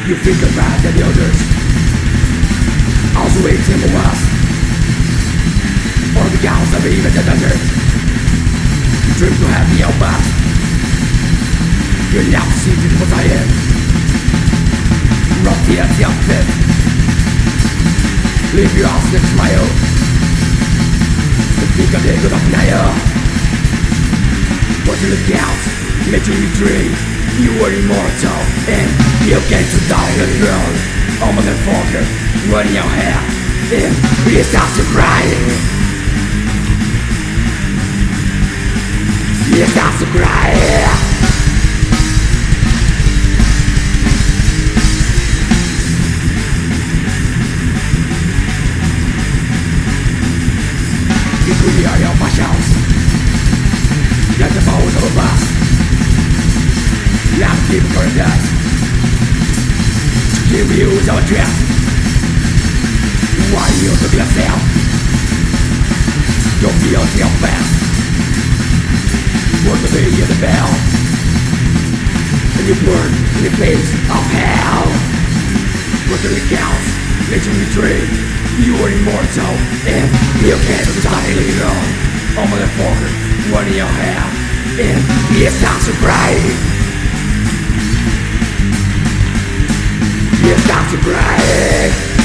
You think about the others, also waiting for us, or because of even the desert. Dream to have the past. You now see what I am. Rot the unfit. Leave your ass and smile. The think of the good of Naya. But you look out, make you dream. You were immortal and you came to die on the throne. Oh motherfucker, running your hair and you start to cry. You start to cry. You could hear your passions. Get the balls of a bus. Last people for us to give you the dress. Why you took yourself? Don't be yourself fast. Want to be in the bell, and you burn in the place of hell. But the counts, let you retreat. You are immortal, and you can't die later on. Oh motherfucker, one in your hair, and it's time to cry. You start to cry.